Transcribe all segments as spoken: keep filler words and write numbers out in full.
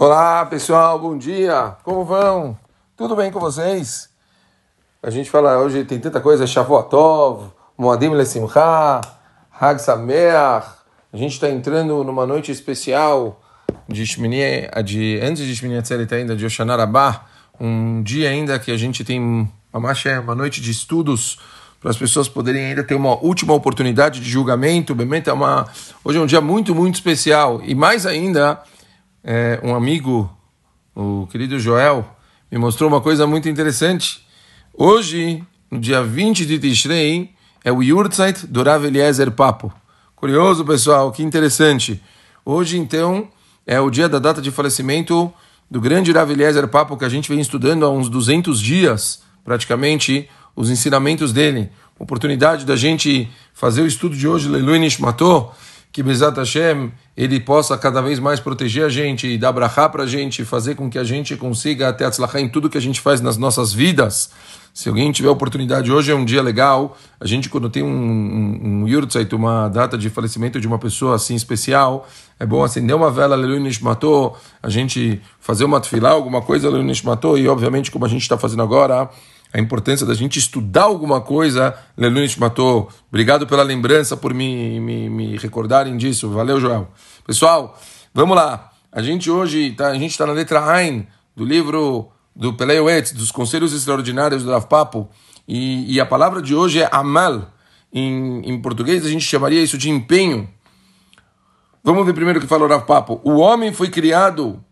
Olá pessoal, bom dia, como vão? Tudo bem com vocês? A gente fala hoje, tem tanta coisa, Shavuot Tov, Moadim Lesimcha, Hag Sameach. A gente está entrando numa noite especial de Shmini, de, antes de Shmini Atzeret ainda, de Hoshana Rabbah, um dia ainda que a gente tem uma, uma noite de estudos para as pessoas poderem ainda ter uma última oportunidade de julgamento. É uma, hoje é um dia muito, muito especial. E mais ainda, é, um amigo, o querido Joel, me mostrou uma coisa muito interessante. Hoje, no dia vinte de Tishrei, é o Yurtzeit do Rav Eliezer Papo. Curioso, pessoal, que interessante. Hoje, então, é o dia da data de falecimento do grande Rav Eliezer Papo, que a gente vem estudando há uns duzentos dias, praticamente, os ensinamentos dele. Oportunidade da gente fazer o estudo de hoje, Leilui Nishmato, que Bezat Hashem, ele possa cada vez mais proteger a gente e dar brachá para a gente, fazer com que a gente consiga ter atzlachá em tudo que a gente faz nas nossas vidas. Se alguém tiver oportunidade, hoje é um dia legal, a gente quando tem um, um, um Yurtzeit, uma data de falecimento de uma pessoa assim especial, é bom acender uma vela, Leilui Nishmato, a gente fazer uma tefilá, alguma coisa, Leilui Nishmato, e obviamente como a gente está fazendo agora, a importância da gente estudar alguma coisa, Leilui Nishmato. Obrigado pela lembrança, por me, me, me recordarem disso. Valeu, Joel. Pessoal, vamos lá. A gente hoje, tá, a gente está na letra Ain, do livro do Pelei Yoetz, dos Conselhos Extraordinários do Rav Papo, e, e a palavra de hoje é Amal. Em, em português a gente chamaria isso de empenho. Vamos ver primeiro o que fala o Rav Papo. O homem foi criado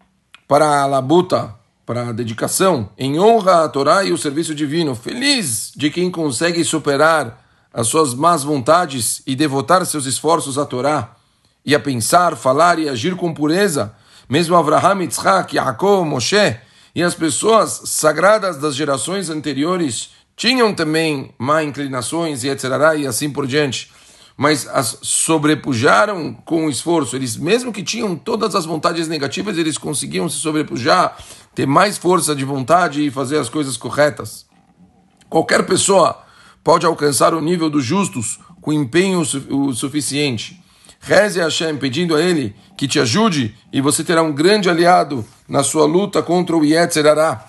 para a labuta, para a dedicação, em honra à Torá e o serviço divino. Feliz de quem consegue superar as suas más vontades e devotar seus esforços à Torá, e a pensar, falar e agir com pureza. Mesmo Avraham, Yitzhak, Yaakov, Moshe e as pessoas sagradas das gerações anteriores tinham também má inclinações e etcétera e assim por diante. Mas as sobrepujaram com o esforço. Eles, mesmo que tinham todas as vontades negativas, eles conseguiam se sobrepujar, ter mais força de vontade e fazer as coisas corretas. Qualquer pessoa pode alcançar o nível dos justos com empenho o suficiente. Reze a Hashem pedindo a Ele que te ajude e você terá um grande aliado na sua luta contra o Yetzer Hará.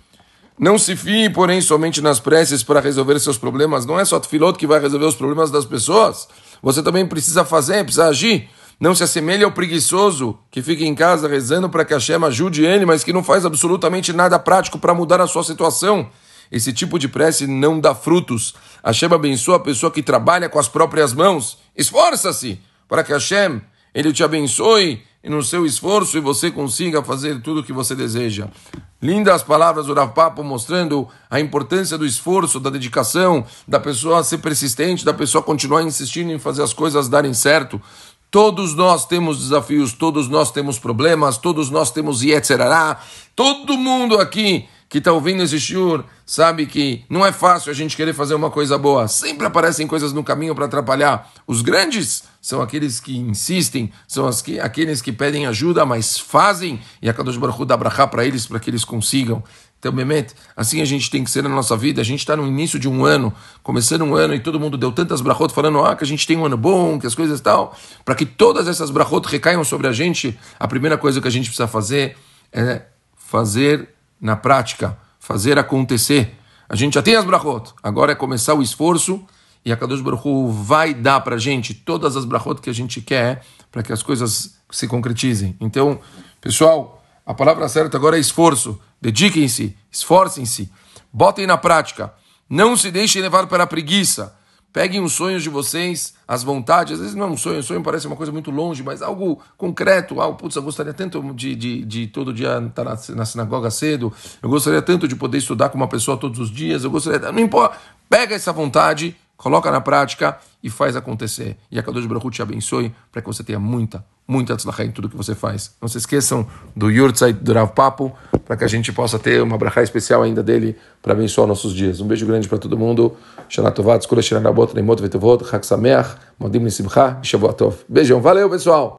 Não se fie, porém, somente nas preces para resolver seus problemas. Não é só Tfilot que vai resolver os problemas das pessoas. Você também precisa fazer, precisa agir. Não se assemelhe ao preguiçoso que fica em casa rezando para que Hashem ajude ele, mas que não faz absolutamente nada prático para mudar a sua situação. Esse tipo de prece não dá frutos. Hashem abençoa a pessoa que trabalha com as próprias mãos. Esforça-se para que Hashem, Ele te abençoe no seu esforço e você consiga fazer tudo o que você deseja. Lindas palavras do Rav Papo mostrando a importância do esforço, da dedicação, da pessoa ser persistente, da pessoa continuar insistindo em fazer as coisas darem certo. Todos nós temos desafios, todos nós temos problemas, todos nós temos Yetzer Hará. Todo mundo aqui que está ouvindo esse shiur sabe que não é fácil a gente querer fazer uma coisa boa. Sempre aparecem coisas no caminho para atrapalhar. Os grandes são aqueles que insistem, são as que, aqueles que pedem ajuda, mas fazem, e a Kadosh Baruch Hu dá brachá para eles, para que eles consigam. Então, Bemet, assim a gente tem que ser na nossa vida. A gente está no início de um ano, começando um ano, e todo mundo deu tantas brachot falando ah, que a gente tem um ano bom, que as coisas tal. Para que todas essas brachot recaiam sobre a gente, a primeira coisa que a gente precisa fazer é fazer na prática, fazer acontecer. A gente já tem as brachot, agora é começar o esforço, e a Kadosh Baruch Hu vai dar para a gente todas as brachot que a gente quer, para que as coisas se concretizem. Então, pessoal, a palavra certa agora é esforço. Dediquem-se, esforcem-se, botem na prática. Não se deixem levar pela preguiça. Peguem os sonhos de vocês, as vontades. Às vezes não é um sonho, um sonho parece uma coisa muito longe, mas algo concreto. Ah, putz, eu gostaria tanto de, de, de todo dia estar na, na sinagoga cedo. Eu gostaria tanto de poder estudar com uma pessoa todos os dias. Eu gostaria... Não importa. Pega essa vontade, coloca na prática e faz acontecer. E a Kadosh Baruch Hu te abençoe para que você tenha muita, muita tzlachá em tudo que você faz. Não se esqueçam do Yurtzeit do Rav Papo, para que a gente possa ter uma brachá especial ainda dele para abençoar nossos dias. Um beijo grande para todo mundo. Shana Tová, Tzkula Shana Rabot, Neimot Vetovot, Chag Sameach, Modim Nisimcha, Shavuot Tov. Beijão, valeu pessoal!